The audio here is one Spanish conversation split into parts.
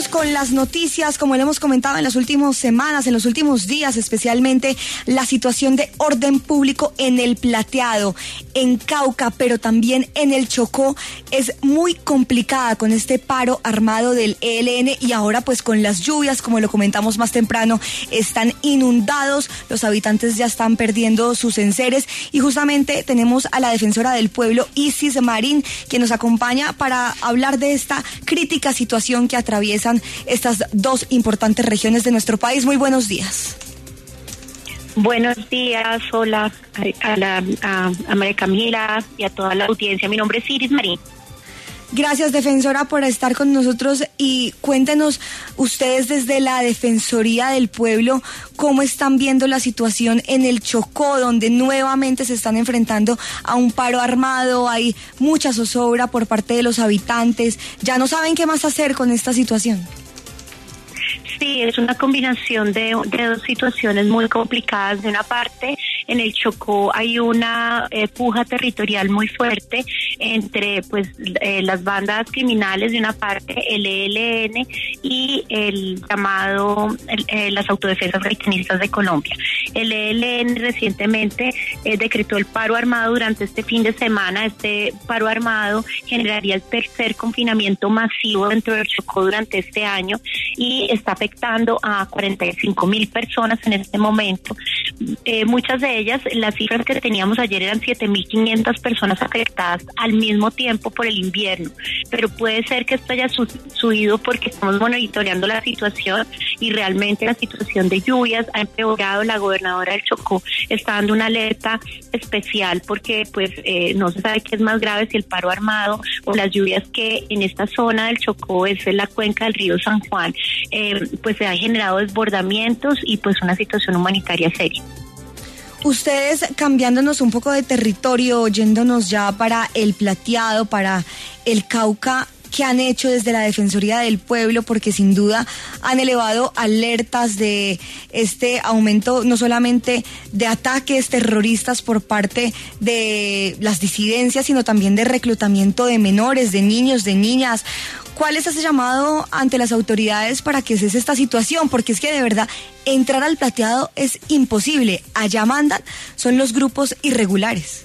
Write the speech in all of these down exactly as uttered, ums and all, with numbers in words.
con las noticias, como le hemos comentado en las últimas semanas, en los últimos días, especialmente la situación de orden público en el Plateado, en Cauca, pero también en el Chocó, es muy complicada con este paro armado del E L N y ahora pues con las lluvias, como lo comentamos más temprano, están inundados, los habitantes ya están perdiendo sus enseres y justamente tenemos a la defensora del pueblo, Isis Marín, quien nos acompaña para hablar de esta crítica situación que atraviesan estas dos importantes regiones de nuestro país. Muy buenos días. Buenos días, hola a, la, a, a María Camila y a toda la audiencia. Mi nombre es Isis Marín. Gracias, defensora, por estar con nosotros y cuéntenos ustedes desde la Defensoría del Pueblo cómo están viendo la situación en el Chocó, donde nuevamente se están enfrentando a un paro armado, hay mucha zozobra por parte de los habitantes, ya no saben qué más hacer con esta situación. Sí, es una combinación de, de dos situaciones muy complicadas. De una parte, en el Chocó hay una eh, puja territorial muy fuerte entre pues eh, las bandas criminales de una parte, el E L N y el llamado el, eh, las autodefensas gaitanistas de Colombia. El E L N recientemente eh, decretó el paro armado durante este fin de semana. Este paro armado generaría el tercer confinamiento masivo dentro del Chocó durante este año y está afectando a cuarenta y cinco mil personas en este momento. Eh, muchas de ellas, las cifras que teníamos ayer eran siete mil quinientas personas afectadas al mismo tiempo por el invierno, pero puede ser que esto haya su- subido porque estamos monitoreando la situación y realmente la situación de lluvias ha empeorado. La gobernadora del Chocó está dando una alerta especial porque pues eh, no se sabe qué es más grave, si el paro armado o las lluvias que en esta zona del Chocó, es en la cuenca del río San Juan, eh, pues se han generado desbordamientos y pues una situación humanitaria seria. Ustedes, cambiándonos un poco de territorio, yéndonos ya para el Plateado, para el Cauca, ¿qué han hecho desde la Defensoría del Pueblo? Porque sin duda han elevado alertas de este aumento no solamente de ataques terroristas por parte de las disidencias, sino también de reclutamiento de menores, de niños, de niñas. ¿Cuál es ese llamado ante las autoridades para que cese esta situación? Porque es que de verdad entrar al Plateado es imposible. Allá mandan, son los grupos irregulares.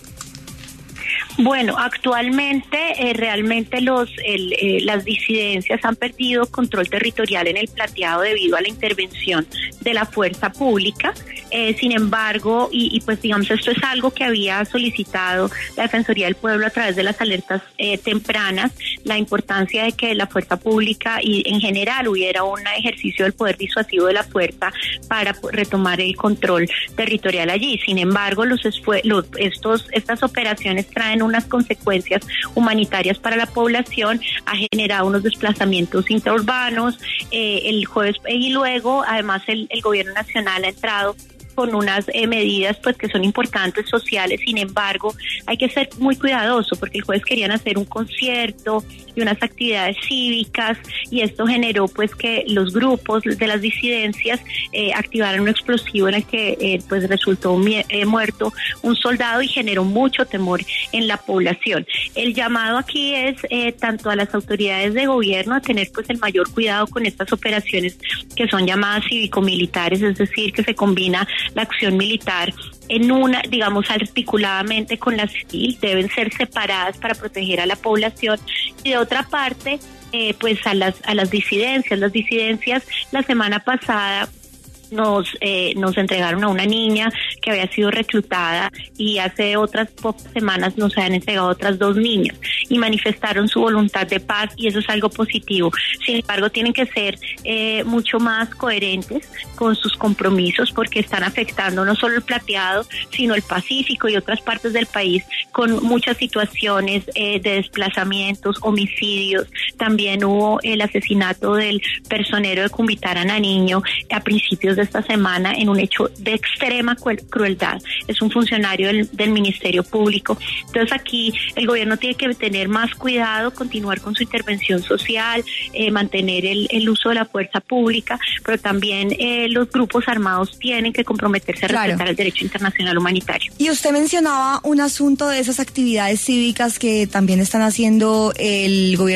Bueno, actualmente eh, realmente los el, eh, las disidencias han perdido control territorial en el Plateado debido a la intervención de la fuerza pública. Eh, sin embargo, y, y pues digamos esto es algo que había solicitado la Defensoría del Pueblo a través de las alertas eh, tempranas, la importancia de que la fuerza pública y en general hubiera un ejercicio del poder disuasivo de la fuerza para retomar el control territorial allí. Sin embargo, los, esfue- los estos estas operaciones traen unas consecuencias humanitarias para la población, ha generado unos desplazamientos intraurbanos, eh, el jueves y luego además el, el gobierno nacional ha entrado con unas eh, medidas pues que son importantes sociales. Sin embargo, hay que ser muy cuidadoso porque el jueves querían hacer un concierto y unas actividades cívicas y esto generó pues que los grupos de las disidencias eh, activaran un explosivo en el que eh, pues resultó mie- eh, muerto un soldado y generó mucho temor en la población. El llamado aquí es eh, tanto a las autoridades de gobierno a tener pues el mayor cuidado con estas operaciones que son llamadas cívico-militares, es decir, que se combina la acción militar en una, digamos, articuladamente con la civil, deben ser separadas para proteger a la población. Y de otra parte, eh, pues a las a las disidencias, las disidencias la semana pasada nos eh, nos entregaron a una niña que había sido reclutada y hace otras pocas semanas nos habían entregado otras dos niñas y manifestaron su voluntad de paz y eso es algo positivo. Sin embargo, tienen que ser eh, mucho más coherentes con sus compromisos porque están afectando no solo el Plateado, sino el Pacífico y otras partes del país con muchas situaciones eh, de desplazamientos, homicidios. También hubo el asesinato del personero de Cumbitará, Nariño, a principios de esta semana en un hecho de extrema crueldad. Es un funcionario del, del Ministerio Público. Entonces aquí el gobierno tiene que tener más cuidado, continuar con su intervención social, eh, mantener el, el uso de la fuerza pública, pero también eh, los grupos armados tienen que comprometerse a claro. respetar el derecho internacional humanitario. Y usted mencionaba un asunto de esas actividades cívicas que también están haciendo el gobierno nacional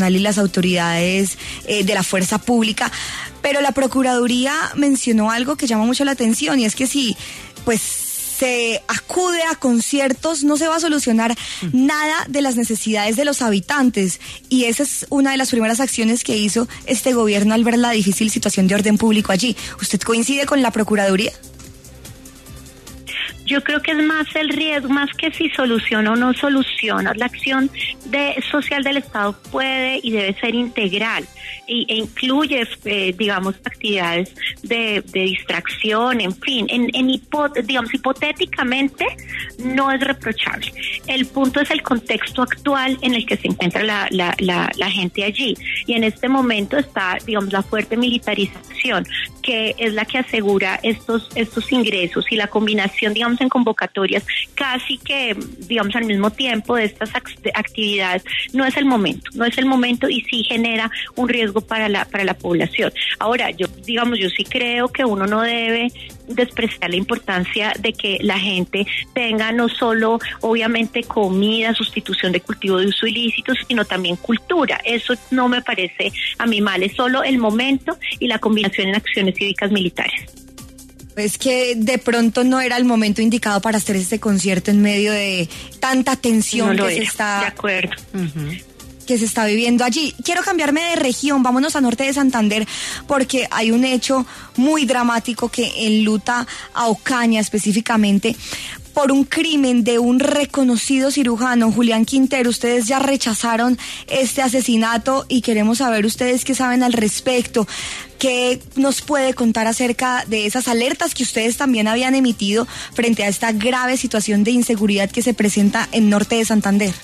Nacional y las autoridades eh, de la fuerza pública, pero la Procuraduría mencionó algo que llama mucho la atención, y es que si pues se acude a conciertos no se va a solucionar nada de las necesidades de los habitantes, y esa es una de las primeras acciones que hizo este gobierno al ver la difícil situación de orden público allí. ¿Usted coincide con la Procuraduría? Yo creo que es más el riesgo, más que si soluciona o no soluciona. La acción de, social del Estado puede y debe ser integral y, e incluye, eh, digamos, actividades de, de distracción, en fin, en, en hipo, digamos, hipotéticamente no es reprochable. El punto es el contexto actual en el que se encuentra la, la, la, la gente allí, y en este momento está, digamos, la fuerte militarización, que es la que asegura estos, estos ingresos, y la combinación, digamos, en convocatorias casi que, digamos, al mismo tiempo de estas actividades, no es el momento, no es el momento y sí genera un riesgo para la para la población. Ahora, yo, digamos, yo sí creo que uno no debe despreciar la importancia de que la gente tenga no solo, obviamente, comida, sustitución de cultivo de uso ilícito, sino también cultura. Eso no me parece a mí mal, es solo el momento y la combinación en acciones cívicas militares. Es que de pronto no era el momento indicado para hacer este concierto en medio de tanta tensión no que era, se está de acuerdo. Uh-huh. que se está viviendo allí. Quiero cambiarme de región, vámonos a norte de Santander, porque hay un hecho muy dramático que enluta a Ocaña específicamente por un crimen de un reconocido cirujano, Julián Quintero. Ustedes ya rechazaron este asesinato y queremos saber ustedes qué saben al respecto. ¿Qué nos puede contar acerca de esas alertas que ustedes también habían emitido frente a esta grave situación de inseguridad que se presenta en norte de Santander?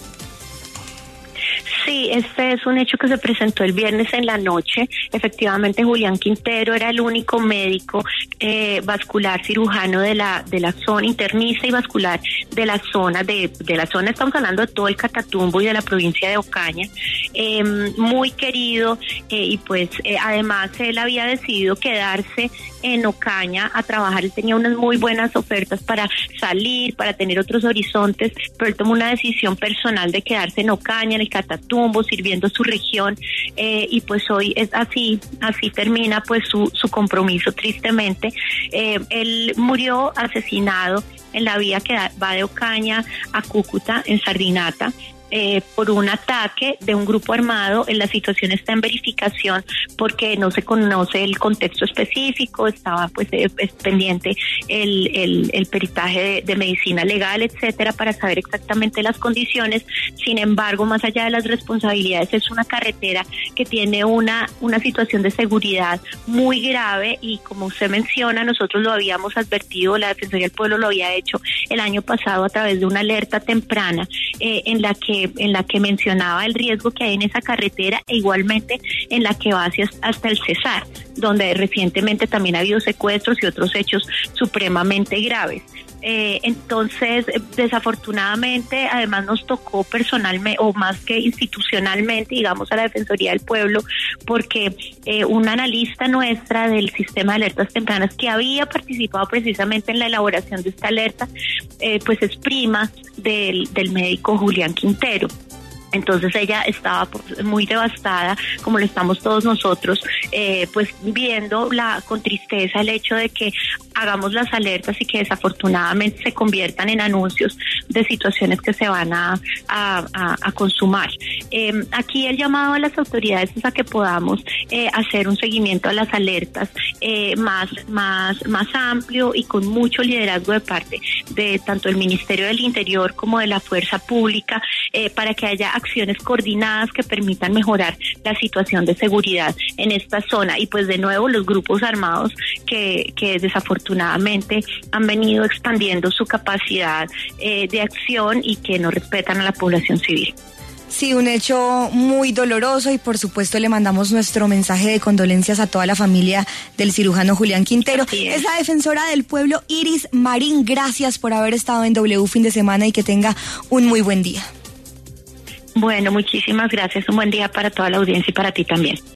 Sí, este es un hecho que se presentó el viernes en la noche. Efectivamente, Julián Quintero era el único médico eh, vascular cirujano de la de la zona, internista y vascular de la zona, de, de la zona, estamos hablando de todo el Catatumbo y de la provincia de Ocaña, eh, muy querido, eh, y pues eh, además él había decidido quedarse en Ocaña a trabajar. Él tenía unas muy buenas ofertas para salir, para tener otros horizontes, pero él tomó una decisión personal de quedarse en Ocaña, en el Catatumbo, sirviendo su región, eh, y pues hoy es así, así termina pues su, su compromiso, tristemente. Eh, él murió asesinado en la vía que va de Ocaña a Cúcuta, en Sardinata, Eh, por un ataque de un grupo armado. La situación está en verificación porque no se conoce el contexto específico. Estaba pues eh, es pendiente el, el, el peritaje de, de medicina legal, etcétera, para saber exactamente las condiciones. Sin embargo, más allá de las responsabilidades, es una carretera que tiene una, una situación de seguridad muy grave, y como usted menciona, nosotros lo habíamos advertido, la Defensoría del Pueblo lo había hecho el año pasado a través de una alerta temprana eh, en la que en la que mencionaba el riesgo que hay en esa carretera, e igualmente en la que va hacia hasta el Cesar, donde recientemente también ha habido secuestros y otros hechos supremamente graves. Eh, entonces, desafortunadamente, además nos tocó personalmente, o más que institucionalmente, digamos, a la Defensoría del Pueblo, porque eh, una analista nuestra del sistema de alertas tempranas que había participado precisamente en la elaboración de esta alerta, eh, pues es prima del, del médico Julián Quintero. Entonces ella estaba muy devastada, como lo estamos todos nosotros, eh, pues viendo la con tristeza el hecho de que hagamos las alertas y que desafortunadamente se conviertan en anuncios de situaciones que se van a, a, a, a consumar. Eh, aquí el llamado a las autoridades es a que podamos eh, hacer un seguimiento a las alertas eh, más, más, más amplio y con mucho liderazgo de parte de tanto el Ministerio del Interior como de la Fuerza Pública, eh, para que haya acciones coordinadas que permitan mejorar la situación de seguridad en esta zona. Y pues de nuevo los grupos armados que, que desafortunadamente han venido expandiendo su capacidad eh, de acción y que no respetan a la población civil. Sí, un hecho muy doloroso, y por supuesto le mandamos nuestro mensaje de condolencias a toda la familia del cirujano Julián Quintero. Es. es la defensora del pueblo Iris Marín. Gracias por haber estado en W Fin de Semana y que tenga un muy buen día. Bueno, muchísimas gracias. Un buen día para toda la audiencia y para ti también.